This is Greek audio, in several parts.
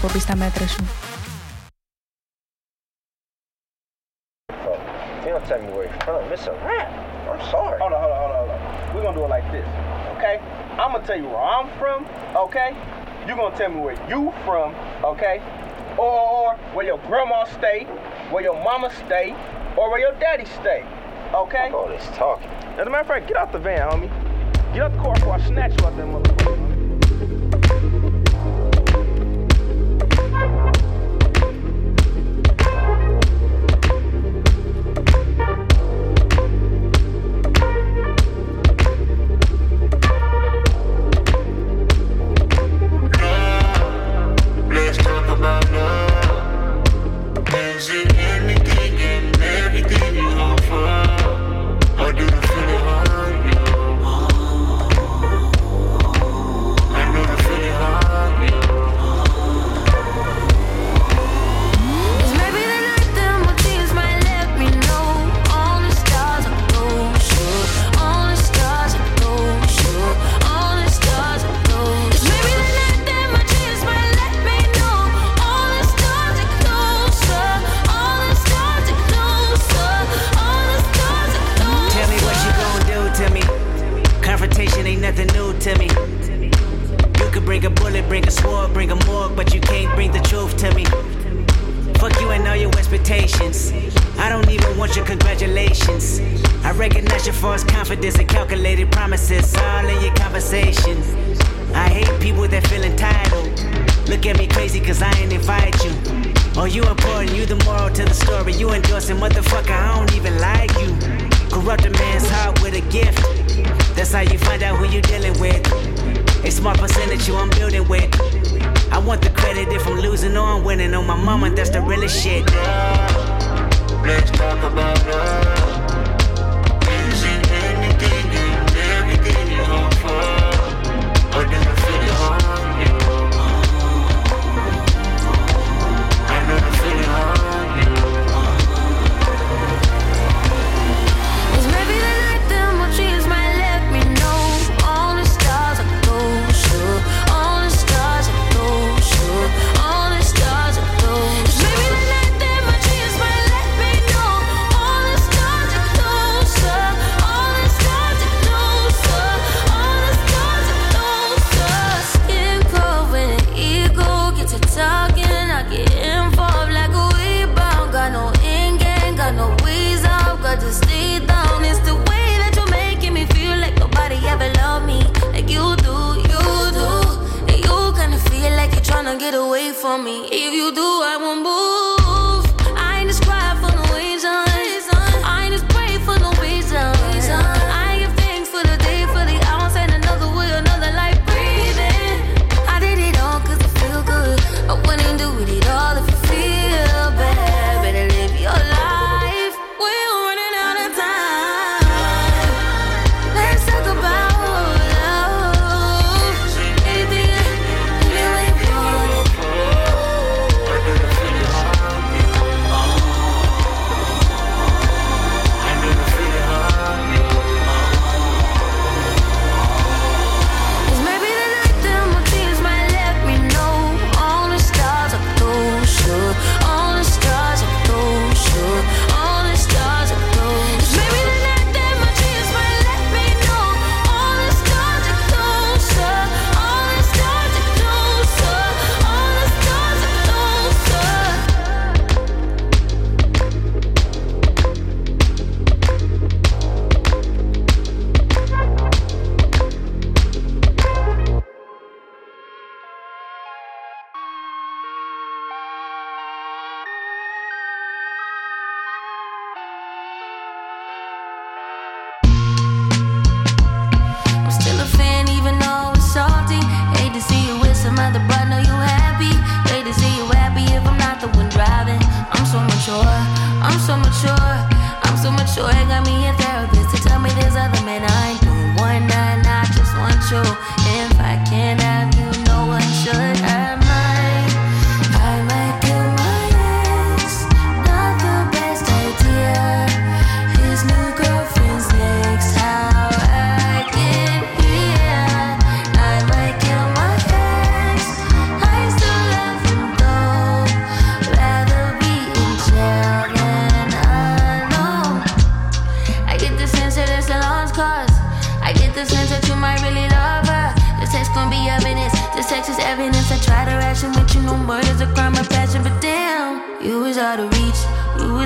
εκπομπή στα μέτρα σου. You don't tell me where you're from. It's a rap. I'm sorry. Hold on. We're gonna do it like this, okay? I'm gonna tell you where I'm from, okay? You're gonna tell me where you from, okay? Or where your grandma stay, where your mama stay, or where your daddy stay, okay? All this talking. As a matter of fact, get out the van, homie. Get out the car before I snatch you out that motherfucker.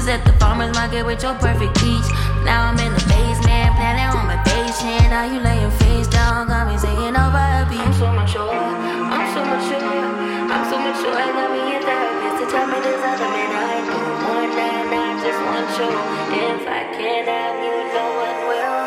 was at the farmer's market with your perfect peach. Now I'm in the basement, planning on my patient. Now you laying face down, got me saying over a beat. I'm so mature, I'm so mature, I'm so mature. I got me a therapist to tell me there's other men I do. One night, I just want you. If I can't have you, no one will.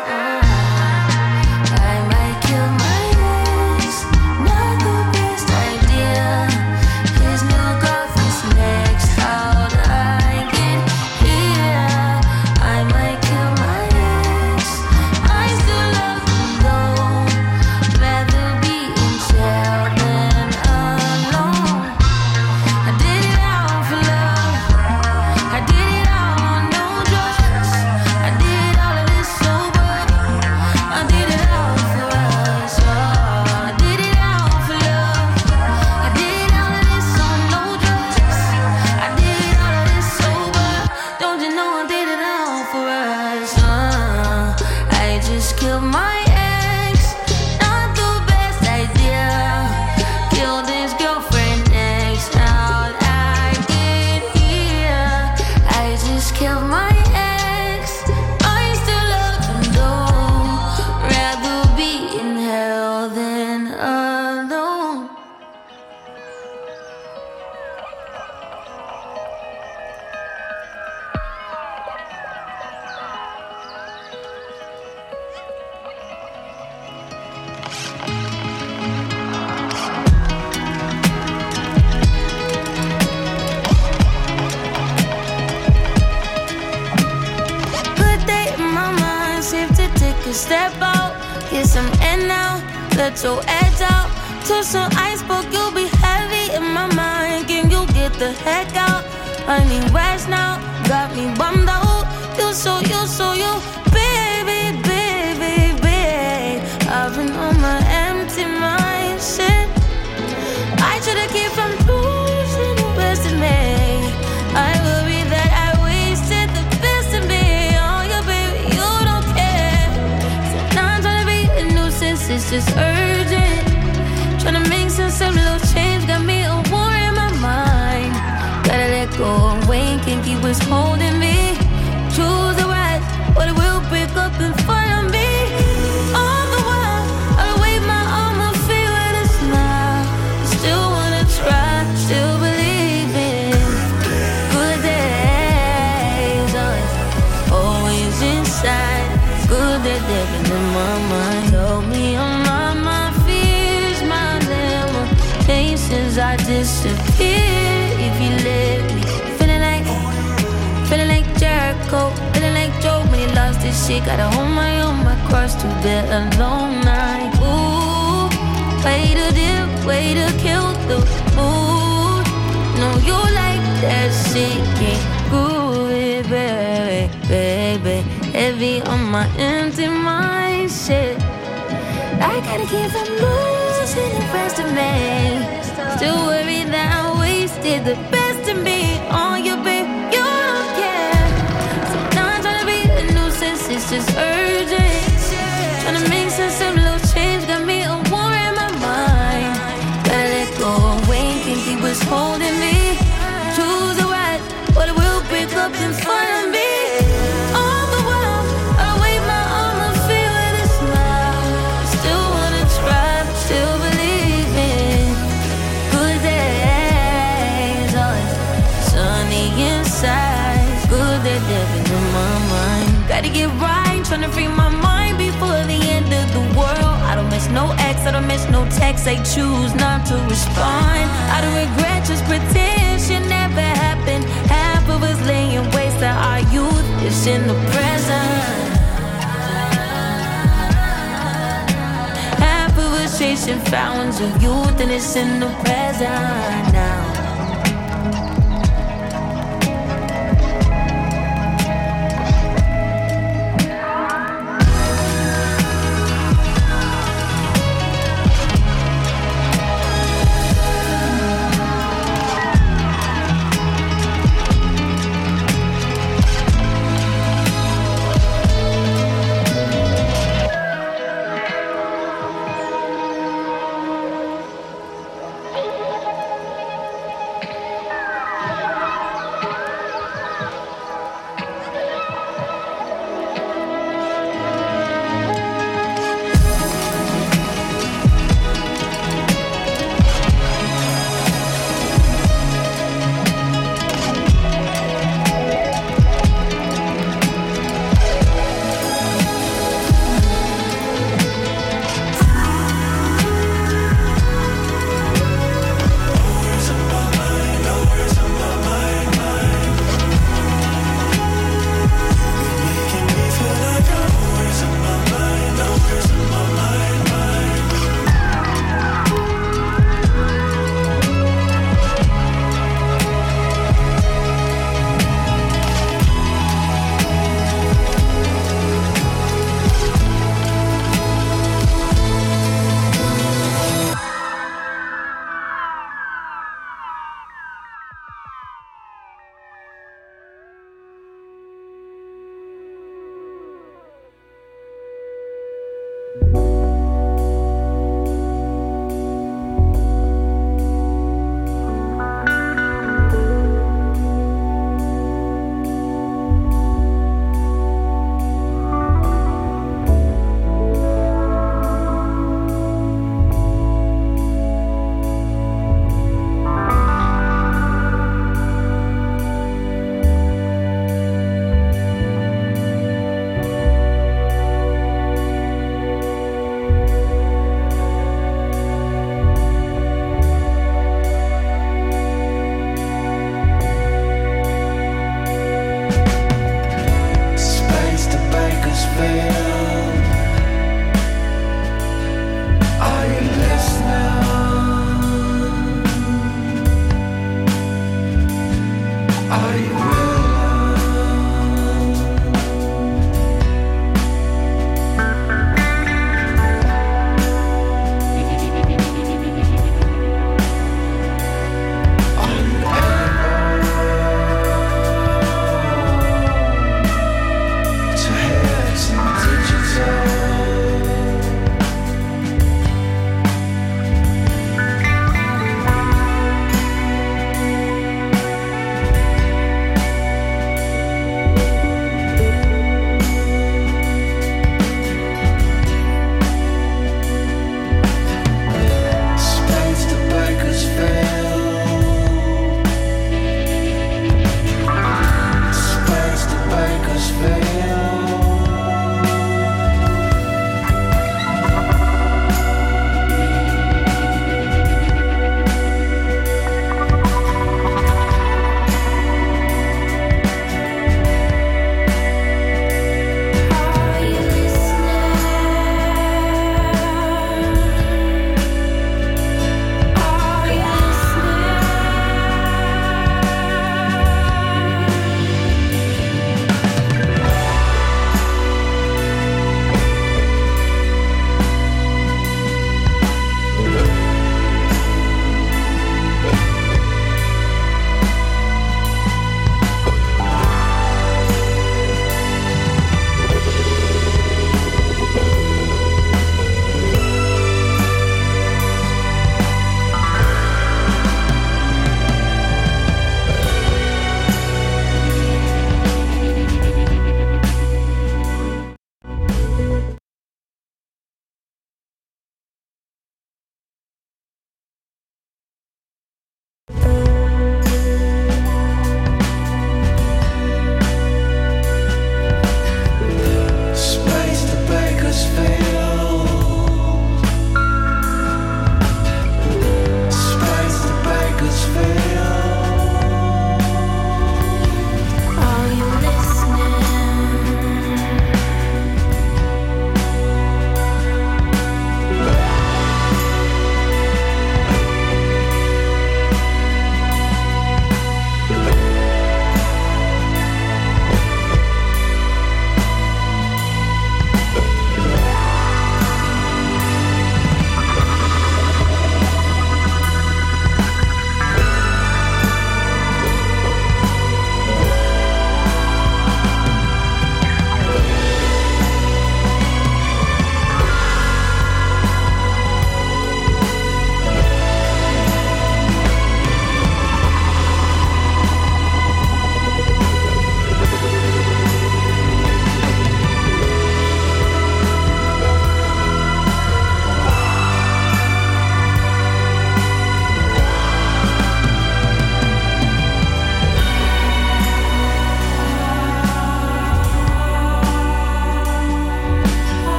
I might kill my ex, not the best idea. His new girlfriend's next out, I get here. I might kill my ex, I still love him though. Rather be in jail than alone. I did it all for love, I did it all on no drugs. I did all of this sober, I did it all for us. Oh, I did it all for love, I did all of this on no drugs. I did all of this sober, don't you know I did it all for us. I just killed my ex, not the best idea. Killed his girlfriend next out, I get here. I just killed my ex, I still love him though. Rather be in hell than alone. Good day in my mind, safe to take a step out, get some air now, let your edge out. To some iceberg, you'll be heavy in my mind. Can you get the heck out? I need rest now, got me bummed out. You so, baby, baby, baby. I've been on my empty mind, shit. I should've kept from losing the best in me. I worry that I wasted the best in me. Oh, yeah, baby, you don't care. So now I'm trying to be a nuisance, it's just urgent. Trying to make sense of little change, got me a war in my mind. Gotta let go of weight, can't keep what's holding me. Choose the right, or it will break up in front of me. All the while, I'll wave my arm and feel with a smile. Still wanna try, still believe in good days. Always inside, good that they've been in my mind. Tell me I'm not my fears, my limitations. I disappear if you let me. Feeling like Jericho, feeling like Joe when he lost his shit. Gotta hold my own, my cross to bear a long night. Ooh, way to dip, way to kill the mood. No, you like that shit, can't groove it, baby, baby. Heavy on my empty mind, shit. I gotta keep from losing the rest of me. Still worried that I wasted the best in me. On you, babe, you don't care. So now I'm trying to be a nuisance, it's just urgent. Trying to make sense of little change, got me a war in my mind. Gotta let go of weight, can't keep what's holding me. Choose the right, or it will break up in front of me. All the while, I'll wave my arm and feel with a smile. Still wanna try, still believe in good days. Oh, sunny inside, good that they've been in my mind. Gotta get right, trying to free my mind before the end of the world. I don't miss no ex, I don't miss no text. I choose not to respond. I don't regret, just pretend shit never happened. Half of us laying waste to our youth is in the present. Half of us chasing fountains of youth and it's in the present now.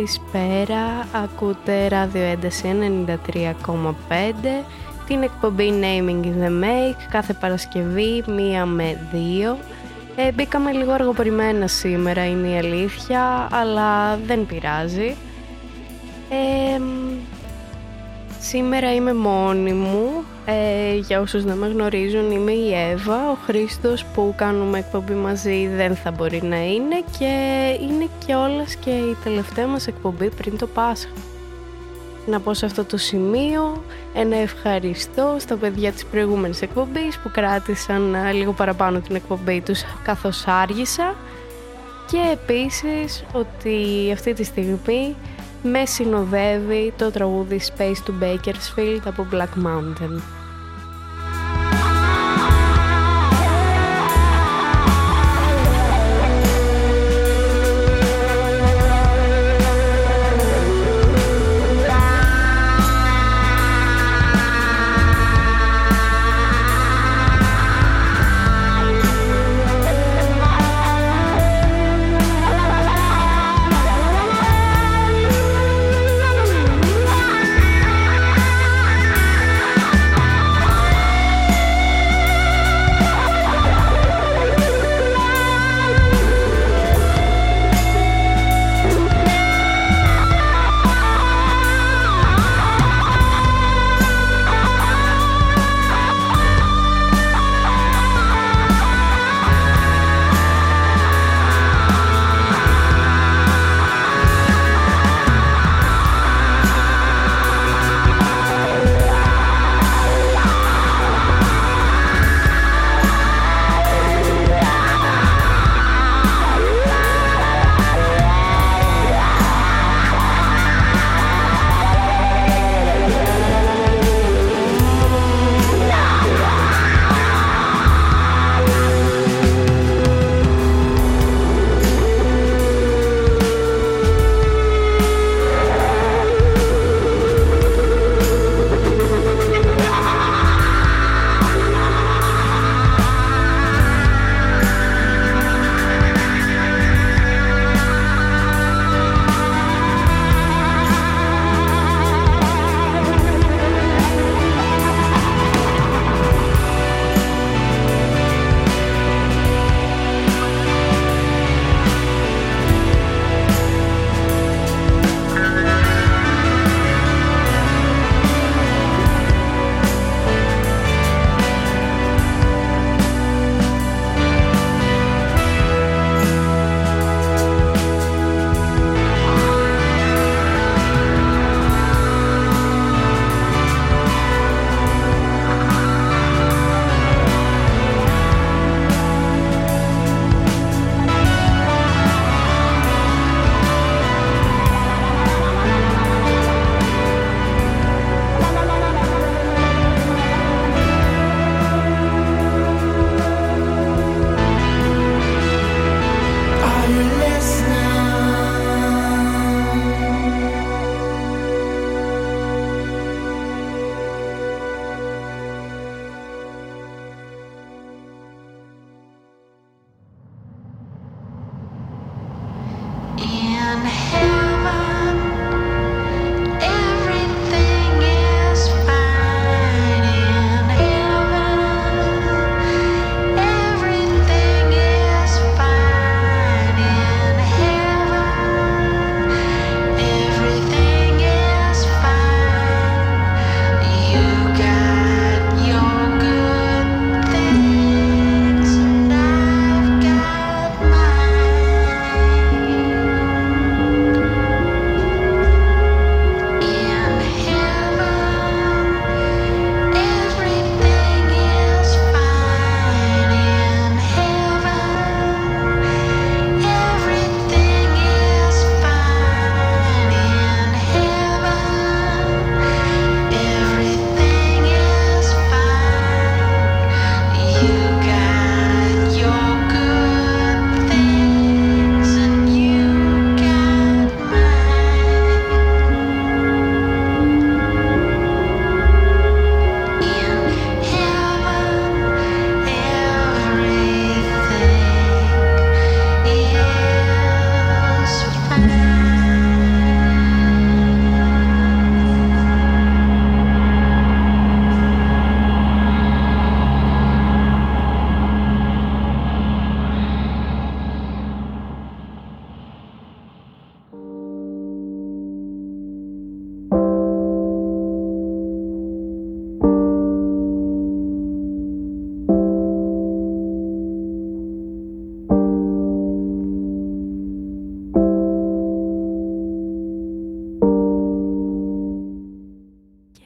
Καλησπέρα, ακούτε Ράδιο Ένταση 93,5, την εκπομπή Naming in the Make, κάθε Παρασκευή 1 με 2. Μπήκαμε λίγο αργοπορημένα σήμερα, είναι η αλήθεια, αλλά δεν πειράζει. Σήμερα είμαι μόνη μου, για όσους δεν με γνωρίζουν είμαι η Εύα, ο Χρήστος που κάνουμε εκπομπή μαζί δεν θα μπορεί να είναι και είναι κιόλας και η τελευταία μας εκπομπή πριν το Πάσχα. Να πω σε αυτό το σημείο ένα ευχαριστώ στα παιδιά της προηγούμενης εκπομπής που κράτησαν λίγο παραπάνω την εκπομπή τους καθώς άργησα και επίσης ότι αυτή τη στιγμή με συνοδεύει το τραγούδι Space to Bakersfield από Black Mountain.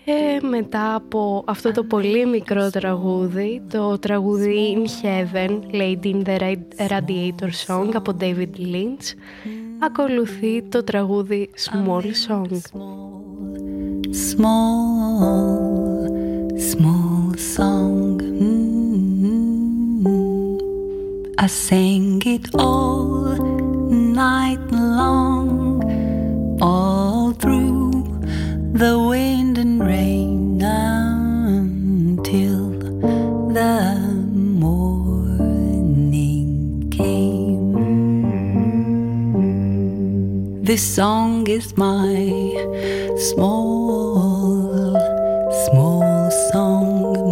Και μετά από αυτό το πολύ μικρό τραγούδι, το τραγούδι In Heaven, Lady in the Radiator Song από David Lynch, ακολουθεί το τραγούδι Small Song. Small song. I sang it all night long, all through the wind and rain, until the morning came. This song is my small song.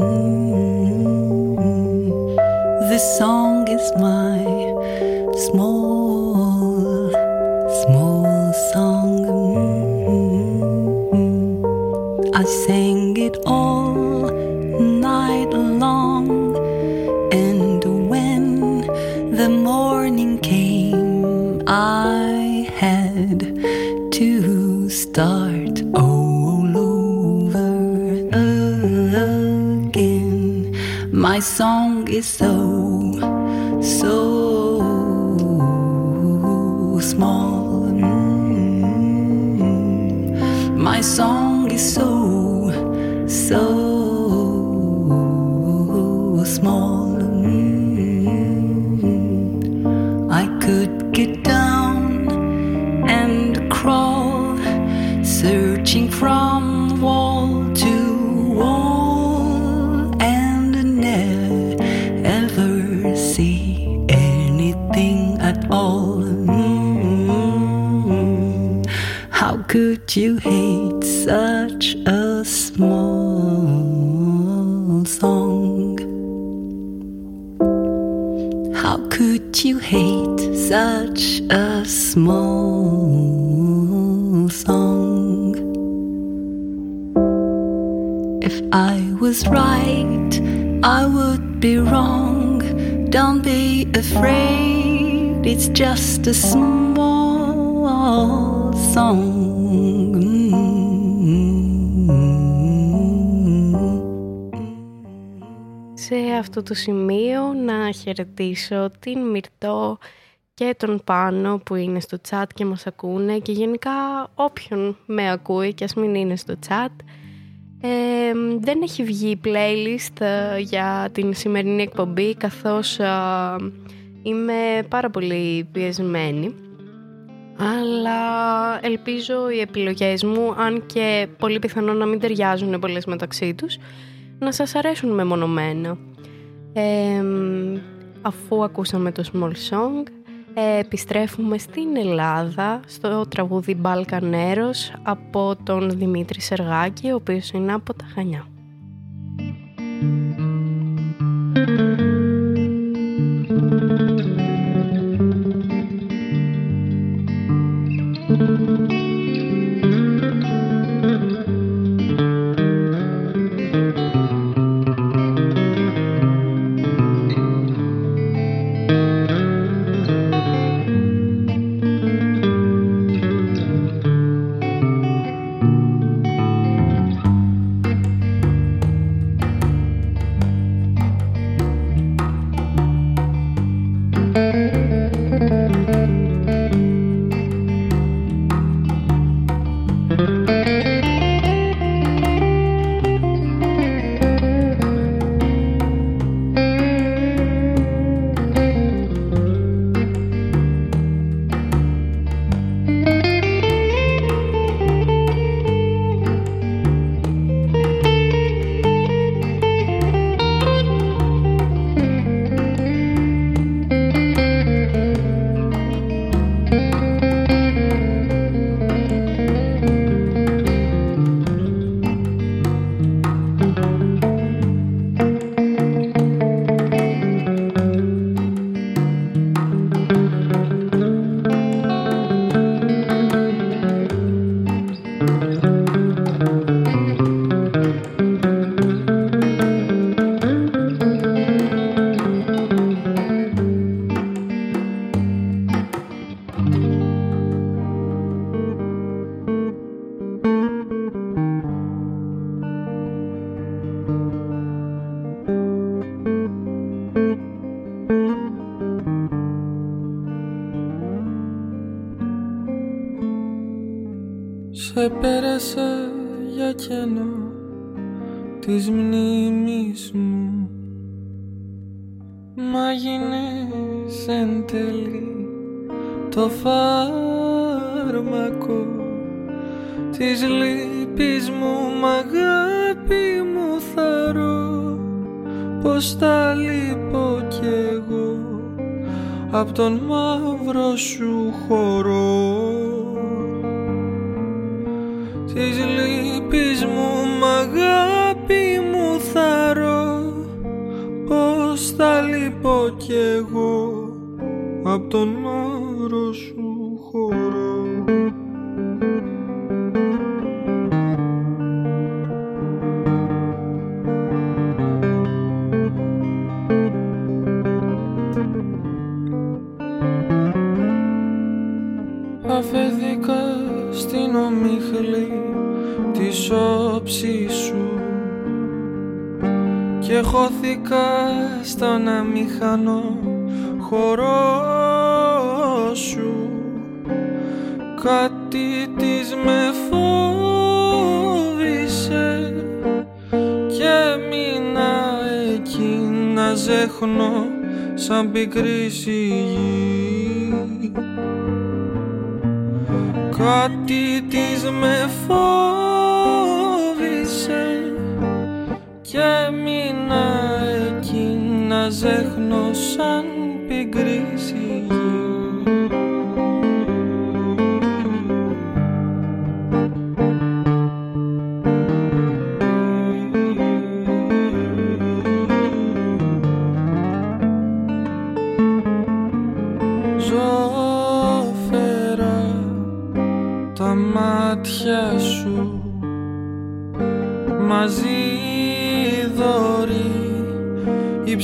This song is my small song. I sang it all night long, and when the morning came, I had to start all over again. My song is so small. My song is so small. I could get down and crawl, searching from wall to wall, and never see anything at all. How could you hate such a small song? How could you hate such a small song? If I was right, I would be wrong. Don't be afraid, it's just a small song. Σε αυτό το σημείο να χαιρετήσω την Μυρτώ και τον Πάνο που είναι στο chat και μας ακούνε, και γενικά όποιον με ακούει και ας μην είναι στο chat. Δεν έχει βγει playlist για την σημερινή εκπομπή, καθώς είμαι πάρα πολύ πιεσμένη, αλλά ελπίζω οι επιλογές μου, αν και πολύ πιθανό να μην ταιριάζουν πολλές μεταξύ τους, να σας αρέσουν μεμονωμένα. Αφού ακούσαμε το Small Song, επιστρέφουμε στην Ελλάδα στο τραγούδι Μπαλκανέρος από τον Δημήτρη Σεργάκη, ο οποίος είναι από τα Χανιά. μέσα για κενό της μνήμης μου. Μα γίνες εν τέλει το φάρμακο της λύπης μου. Μ' αγάπη μου θαρώ πως τα λείπω κι εγώ απ' τον μαύρο σου χορό. Της λύπης μου μ' αγάπη μου θαρώ πως τα λείπω κι εγώ απ' τον μαύρο σου χορό. Αφέθηκα στην ομίχλη της όψης σου και χώθηκα στον αμήχανο χορό σου. Κάτι της με φόβησε και μείνα εκεί να ζέχνω σαν πικρή σιγή. Κάτι της με φόβησε και μείνα εκεί να ζέχνω σαν πικρή σιγή. Μάτια σου μαζί δωρεί η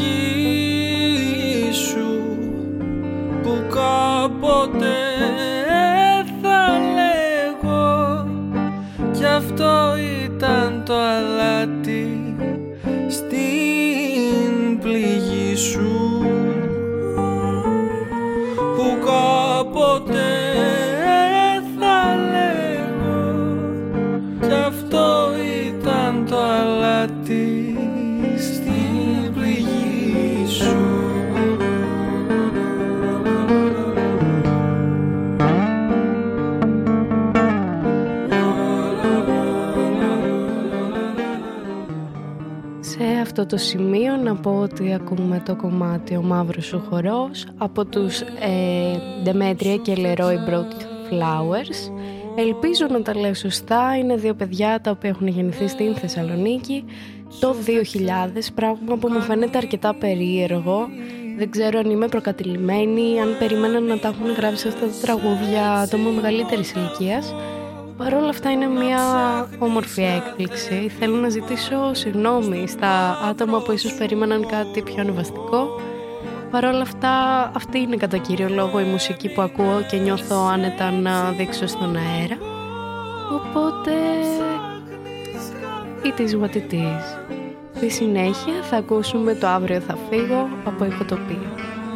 ψυχή σου που κάποτε θα λέγω κι αυτό ήταν το αλάτι στην πληγή σου που κάποτε αυτό ήταν το αλάτι στην πληγή σου. Σε αυτό το σημείο να πω ότι ακούμε το κομμάτι «Ο μαύρος σου χορός» από τους Demetria και Leroy Brought Flowers. Ελπίζω να τα λέω σωστά. Είναι δύο παιδιά τα οποία έχουν γεννηθεί στην Θεσσαλονίκη το 2000, πράγμα που μου φαίνεται αρκετά περίεργο. Δεν ξέρω αν είμαι προκατηλημένη, αν περίμεναν να τα έχουν γράψει αυτά τα τραγούδια άτομα μεγαλύτερης ηλικίας. Παρ' όλα αυτά είναι μια όμορφη έκπληξη. Θέλω να ζητήσω συγγνώμη στα άτομα που ίσως περίμεναν κάτι πιο ανεβαστικό. Παρ' όλα αυτά, αυτή είναι κατά κύριο λόγο η μουσική που ακούω και νιώθω άνετα να δείξω στον αέρα. Οπότε, it is what it is. Στη συνέχεια θα ακούσουμε το «Αύριο θα φύγω» από Ηχοτοπία.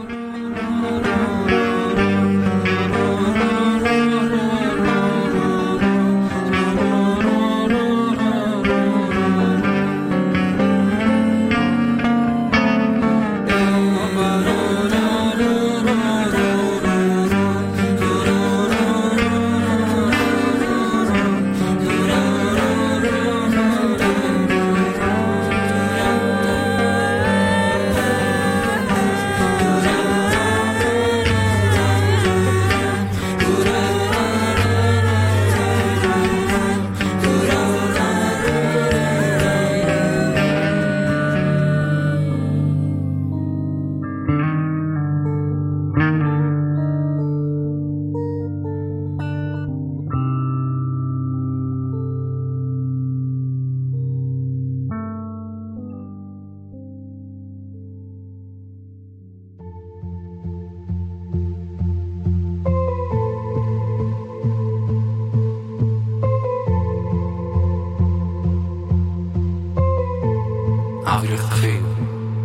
Αύριο θα φύγω.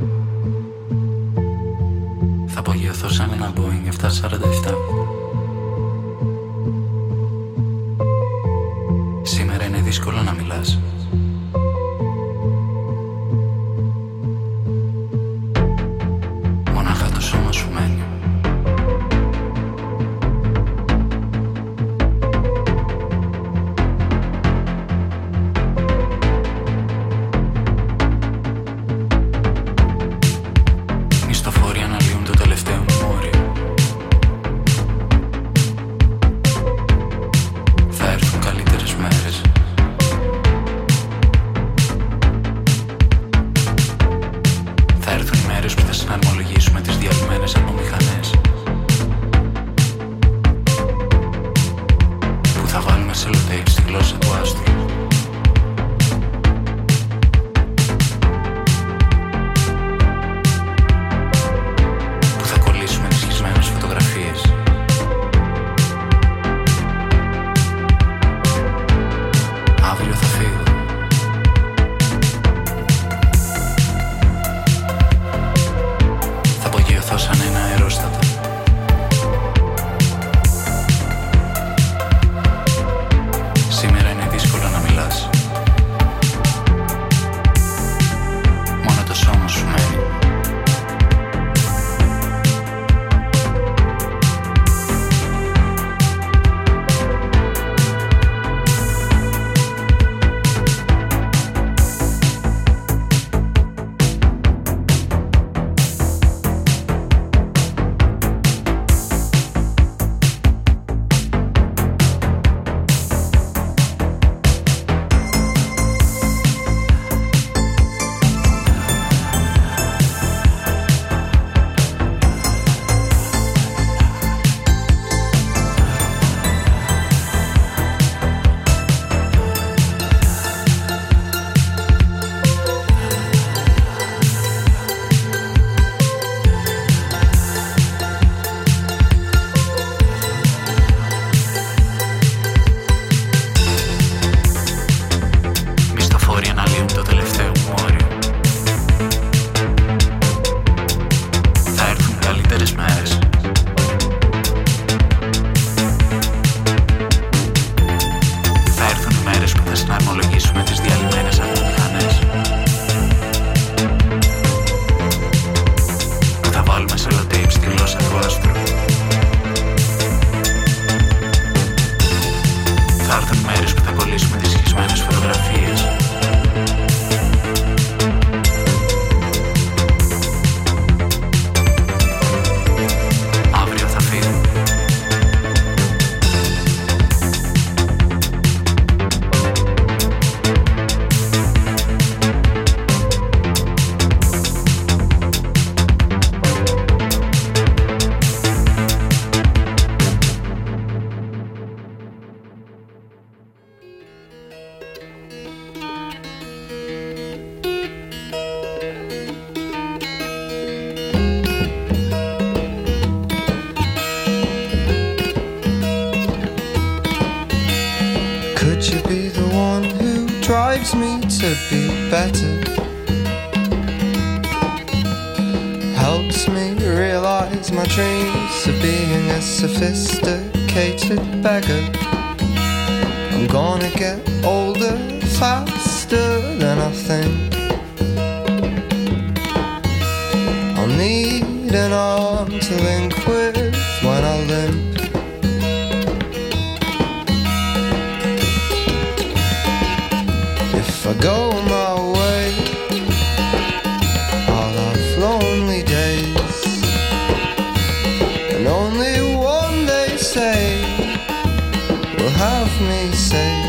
Θα απογειωθώ σαν ένα Boeing 747. δύσκολο να μιλάς. Μονάχα το σώμα σου μένει. Μισθοφόροι αναλύουν το τελευταίο μου όριο. Θα έρθουν καλύτερες μέρες. Θα έρθουν οι μέρες που θα συναρμολογήσουμε τις διαλυμένες απομηχανές, που θα βάλουμε σελοτέιπ στη γλώσσα του άστρου, που θα κολλήσουμε τις σχισμένες φωτογραφίες. Αύριο θα φύγω. Θα απογειωθώ σαν ένα αερόστατο. Σήμερα είναι δύσκολο να μιλάς. Μόνο το σώμα σου μένει. Μισθοφόροι αναλύουν το τελευταίο μου όριο. Θα έρθουν καλύτερες μέρες. Θα έρθουν οι μέρες που θα συναρμολογήσουμε τις διαλυμένες απομηχανές, που θα βάλουμε σελοτέιπ στη γλώσσα του άστρου. Θα έρθουν μέρες που θα κολλήσουμε τις σχισμένες φωτογραφίες. Αύριο θα φύγω. Could you be the one who drives me to be better? Helps me realize my dreams of being a sophisticated beggar. I'm gonna get older faster than I think. I'll need an arm to link with when I limp. If I go my way, I'll have lonely days, and only one they say will have me saved.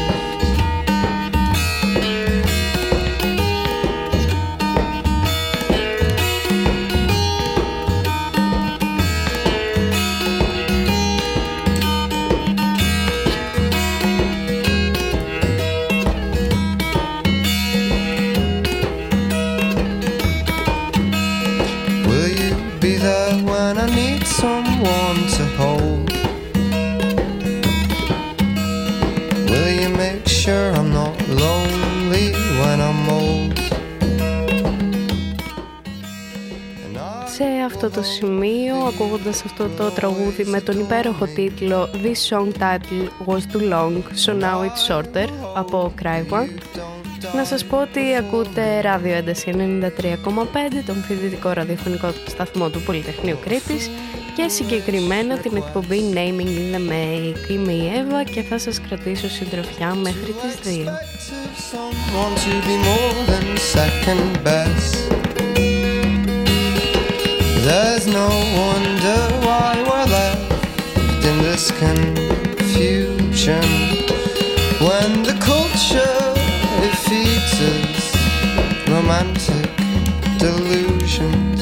Will you be there when I need someone to hold? Will you make sure I'm not lonely when I'm old? αυτό το σημείο ακούγοντας αυτό το τραγούδι με τον υπέροχο τίτλο This song title was too long, so now it's shorter από Crywank. Να σας πω ότι ακούτε ράδιο ένταση 93,5, τον φοιτητικό ραδιοφωνικό σταθμό του Πολυτεχνείου Κρήτης και συγκεκριμένα την εκπομπή Naming in the Make. Είμαι η Εύα και θα σας κρατήσω συντροφιά μέχρι τις 2. There's no wonder why we're left in this confusion when the culture it feeds us romantic delusions.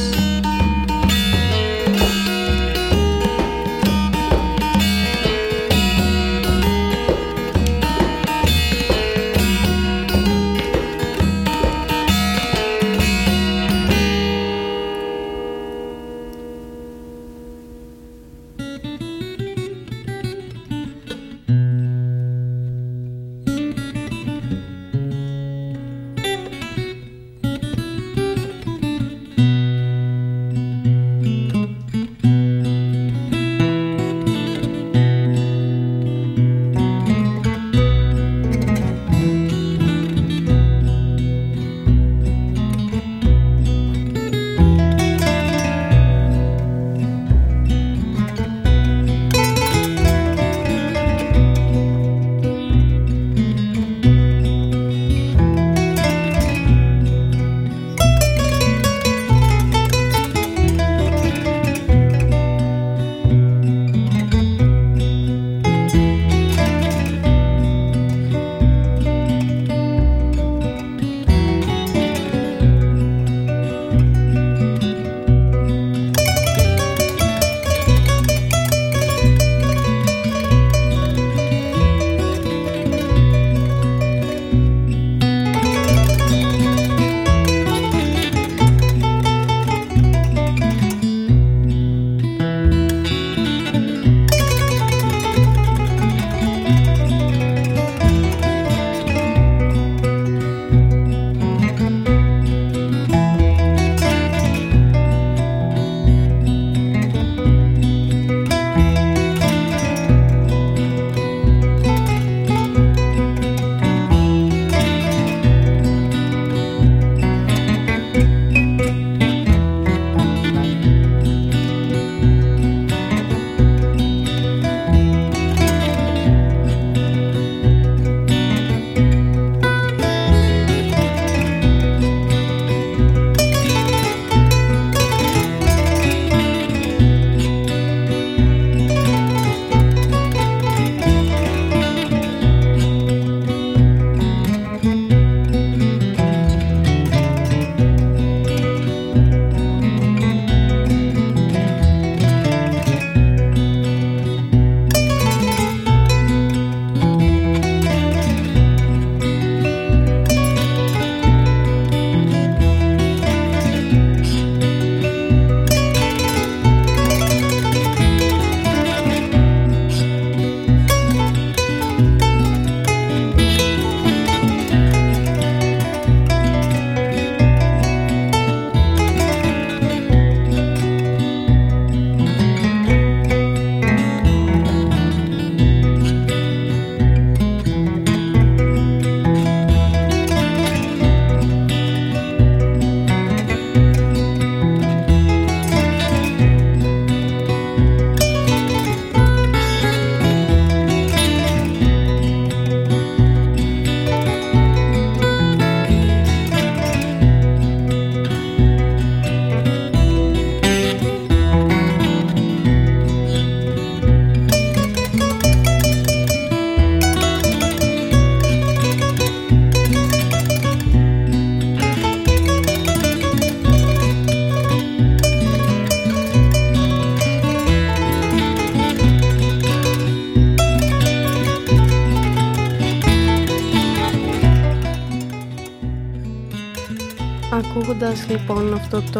Ακούγοντας λοιπόν αυτό το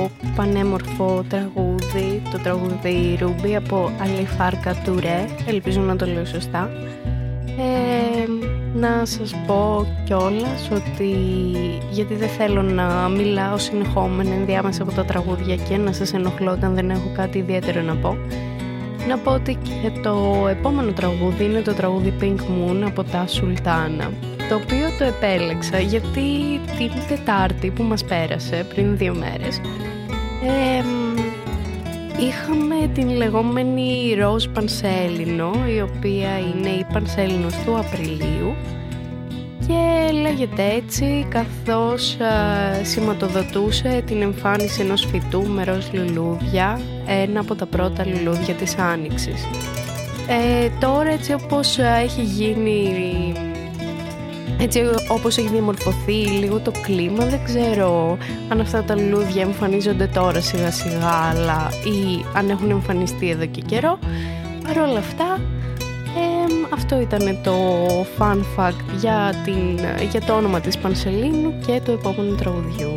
πανέμορφο τραγούδι, το τραγούδι Ruby από Αλή Φάρκα Τουρέ, ελπίζω να το λέω σωστά, Να σας πω κιόλας ότι, γιατί δεν θέλω να μιλάω συνεχόμενα ενδιάμεσα από τα τραγούδια και να σας ενοχλώ όταν δεν έχω κάτι ιδιαίτερο να πω, να πω ότι και το επόμενο τραγούδι είναι το τραγούδι Pink Moon από τα Σουλτάνα, το οποίο το επέλεξα γιατί την Τετάρτη που μας πέρασε πριν 2 μέρες είχαμε την λεγόμενη Ροζ Πανσέλινο, η οποία είναι η Πανσέλινος του Απριλίου και λέγεται έτσι καθώς σηματοδοτούσε την εμφάνιση ενός φυτού με ροζ λουλούδια, ένα από τα πρώτα λουλούδια της Άνοιξης. Τώρα έτσι όπως έχει γίνει, έτσι όπως έχει διαμορφωθεί λίγο το κλίμα, δεν ξέρω αν αυτά τα λουλούδια εμφανίζονται τώρα σιγά σιγά ή αν έχουν εμφανιστεί εδώ και καιρό. Παρ' όλα αυτά, αυτό ήταν το fun fact για το όνομα της Πανσελίνου και το επόμενο τραγουδιού.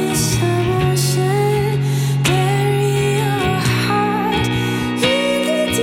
You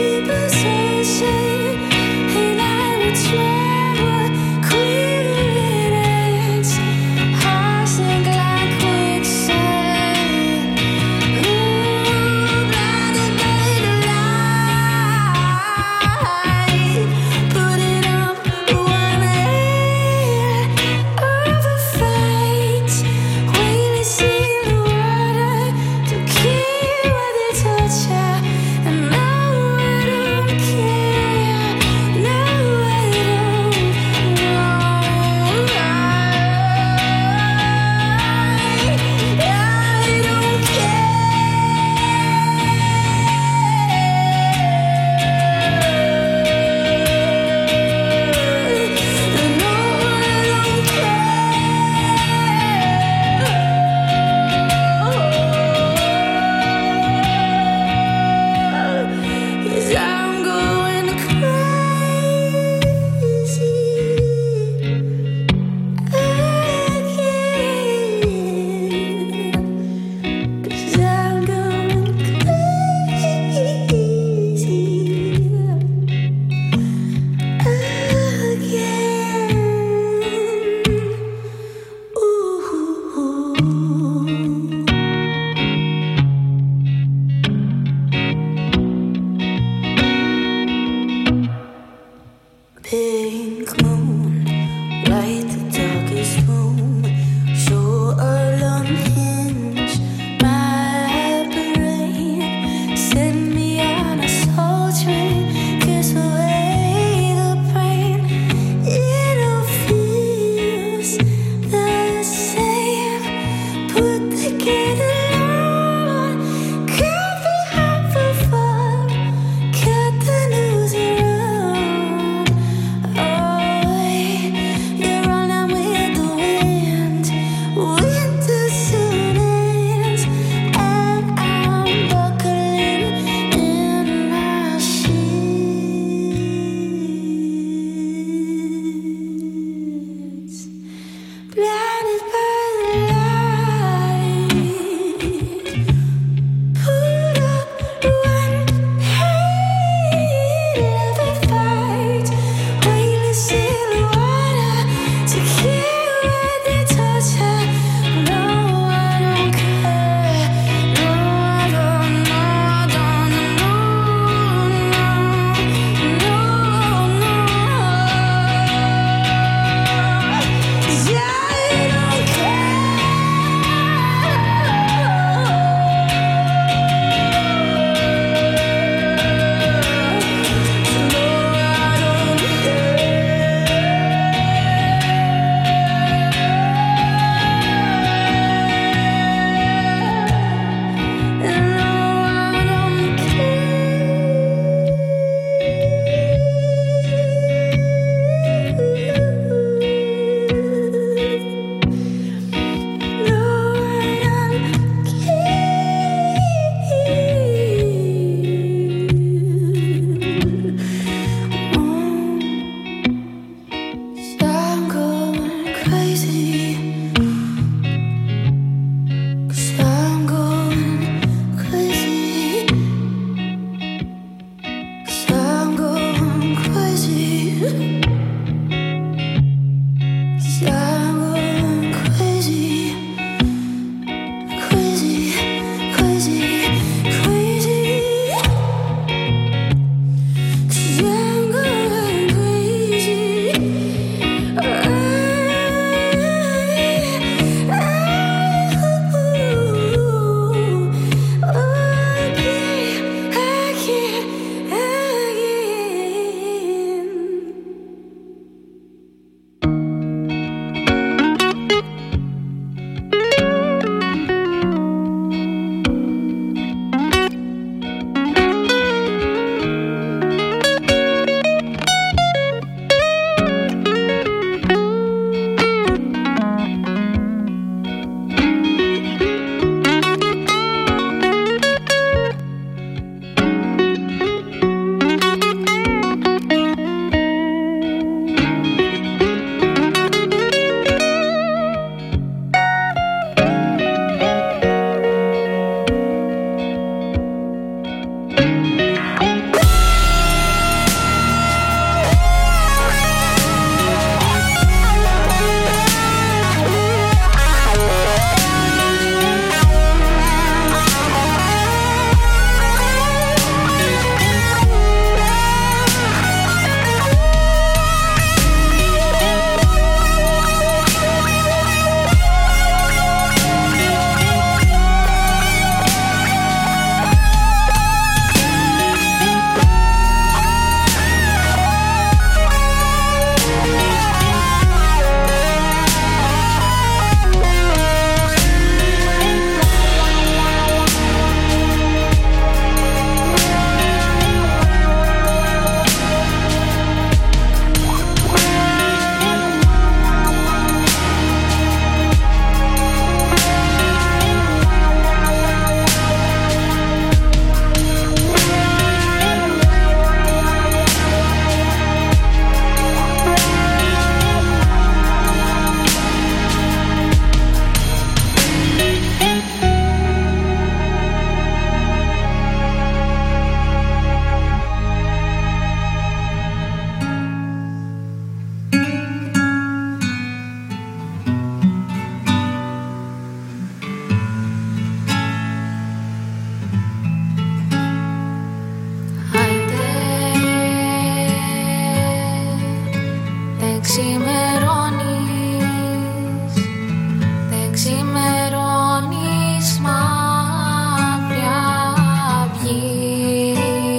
ξημερώνεις, δεν ξημερώνεις μαύρια αυγή.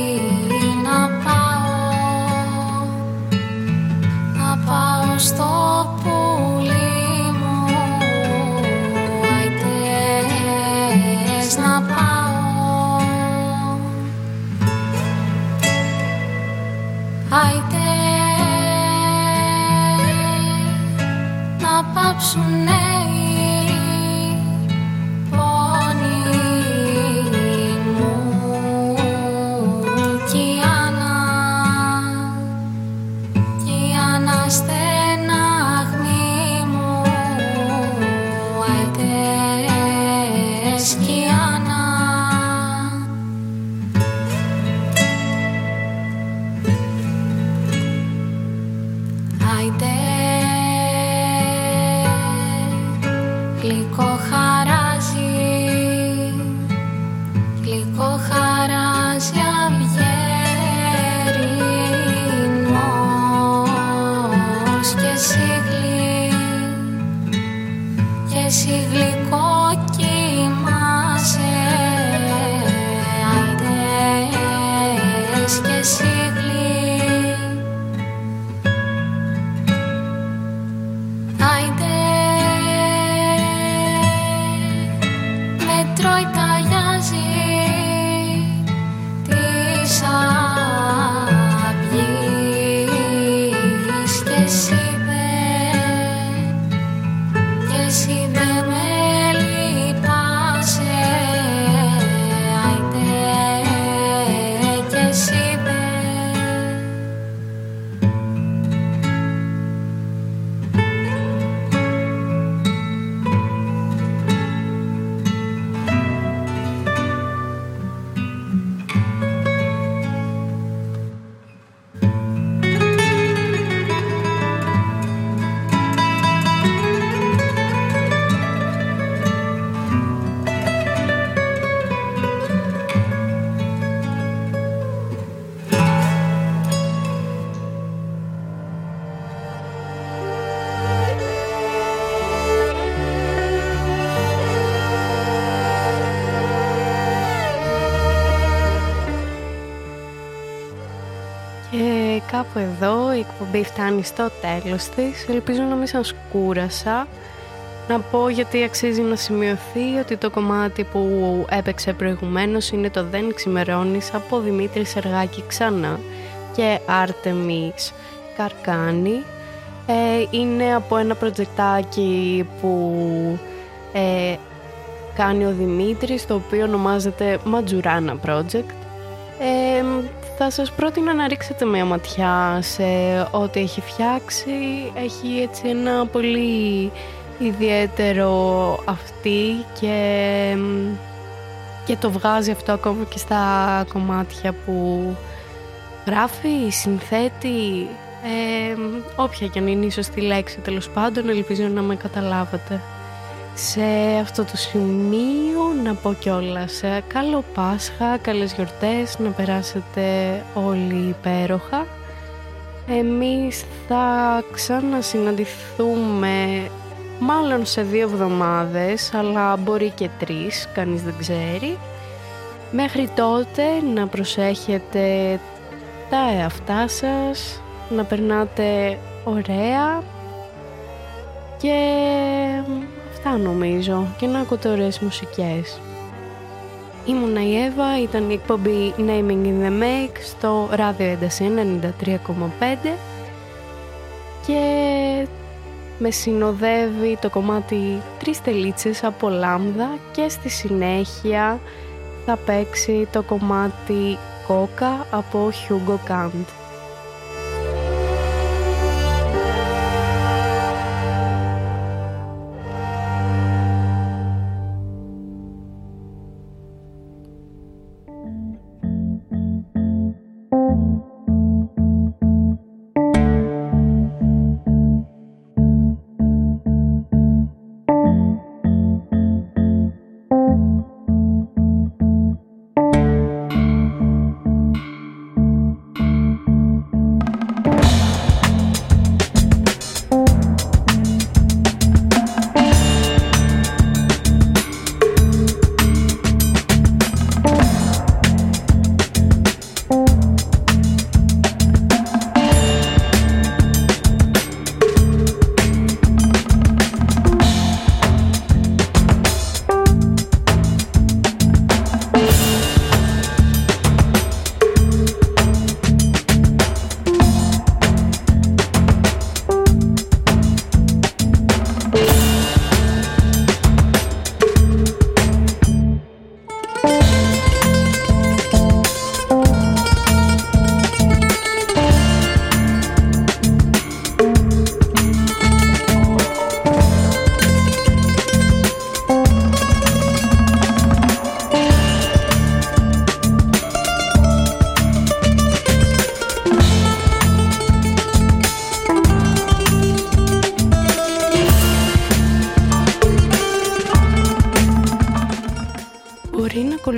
Να πάω στο πουλί μου, αητές να πάω, αητές να πάψουνε οι πόνοι μου κι η αναστεναγμή μου, αητές κι η γλυκό χαράζει αυγερινός και εσύ γλυκό κοιμάσαι, αητές και εσύ τρώει ταλιάζει της αυγής και εσύ δε με λυπάσαι, αητέ και εσύ κάπου εδώ η εκπομπή φτάνει στο τέλος της. Ελπίζω να μην σας κούρασα. Να πω, γιατί αξίζει να σημειωθεί, ότι το κομμάτι που έπαιξε προηγουμένως είναι το «Δεν ξημερώνεις» από Δημήτρη Σεργάκη ξανά και Άρτεμις Καρκάνη. Είναι από ένα προτζεκτάκι που κάνει ο Δημήτρης, το οποίο ονομάζεται Ματζουράνα Project. Θα σας πρότεινα να ρίξετε μια ματιά σε ό,τι έχει φτιάξει. Έχει έτσι ένα πολύ ιδιαίτερο αυτή και το βγάζει αυτό ακόμα και στα κομμάτια που γράφει, συνθέτει, όποια και αν είναι η σωστή λέξη, τέλος πάντων. Ελπίζω να με καταλάβατε. Σε αυτό το σημείο να πω κιόλας καλό Πάσχα, καλές γιορτές, να περάσετε όλοι υπέροχα. Εμείς θα ξανασυναντηθούμε μάλλον σε 2 εβδομάδες, αλλά μπορεί και 3, κανείς δεν ξέρει. Μέχρι τότε να προσέχετε τα εαυτά σας, να περνάτε ωραία και αυτά νομίζω, και να ακούτε ωραίες μουσικές. Ήμουνα η Εύα, ήταν η εκπομπή Naming in the Make στο ράδιο ένταση 93,5 και με συνοδεύει το κομμάτι 3 τελίτσες από Λάμδα και στη συνέχεια θα παίξει το κομμάτι Κόκα από Hugo Kant.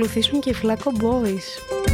ακολουθήσουν και οι Flaco Boys.